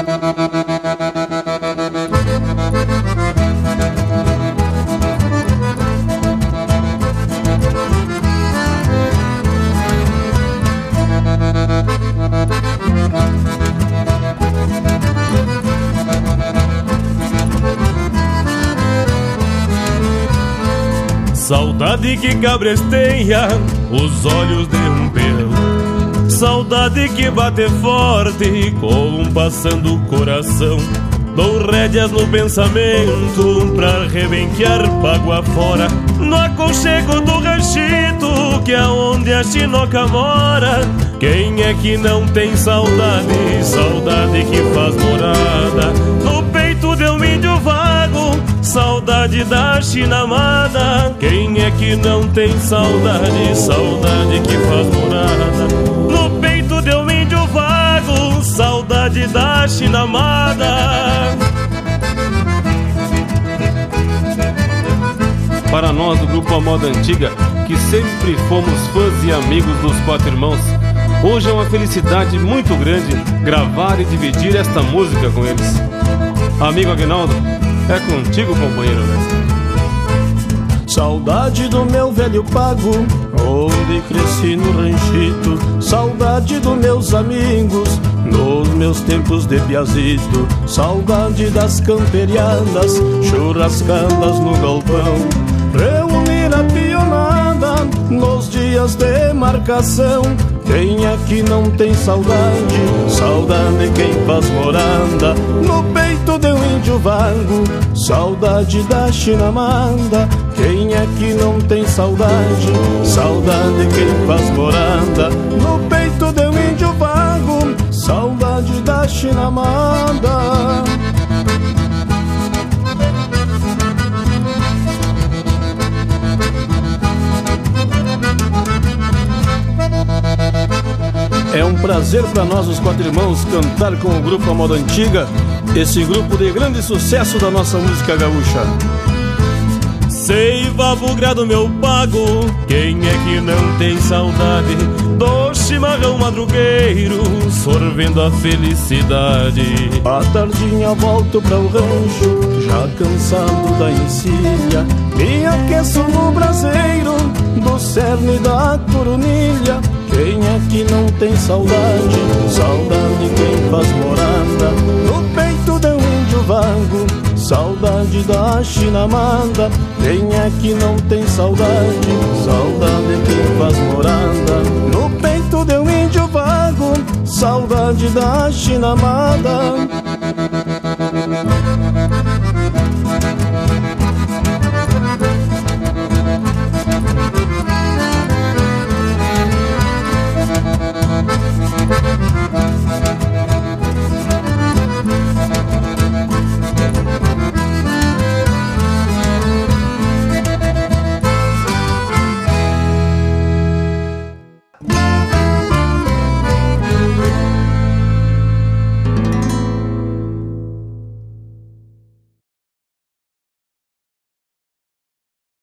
Saudade que cabresteia os olhos de um peão, saudade que bate forte, compassando o coração. Dou rédeas no pensamento pra rebenquear pago afora, no aconchego do ranchito que é onde a chinoca mora. Quem é que não tem saudade, saudade que faz morada no peito de um índio vago, saudade da chinamada. Quem é que não tem saudade, saudade que faz morada no peito de um índio vago, saudade da chinamada. Para nós do grupo A Moda Antiga, que sempre fomos fãs e amigos dos quatro irmãos, hoje é uma felicidade muito grande gravar e dividir esta música com eles. Amigo Aguinaldo, é contigo, companheiro, né? Saudade do meu velho pago, onde cresci no ranchito. Saudade dos meus amigos, nos meus tempos de piazito. Saudade das camperiadas, churrascadas no galpão. Reunir a pionada nos dias de marcação. Quem aqui não tem saudade, saudade quem faz morada no peito de um índio vago, saudade da chinamada. Quem aqui não tem saudade, saudade quem faz morada no peito de um índio vago, saudade da chinamada. É um prazer para nós, os quatro irmãos, cantar com o grupo A Moda Antiga, esse grupo de grande sucesso da nossa música gaúcha. Seiva bugra do meu pago, quem é que não tem saudade do chimarrão madrugueiro, sorvendo a felicidade. À tardinha volto para o rancho, já cansado da encilha, me aqueço no braseiro do cerne da coronilha. Quem aqui não tem saudade, saudade quem faz morada no peito de um índio vago, saudade da chinamada. Quem aqui não tem saudade, saudade quem faz morada no peito de um índio vago, saudade da chinamada.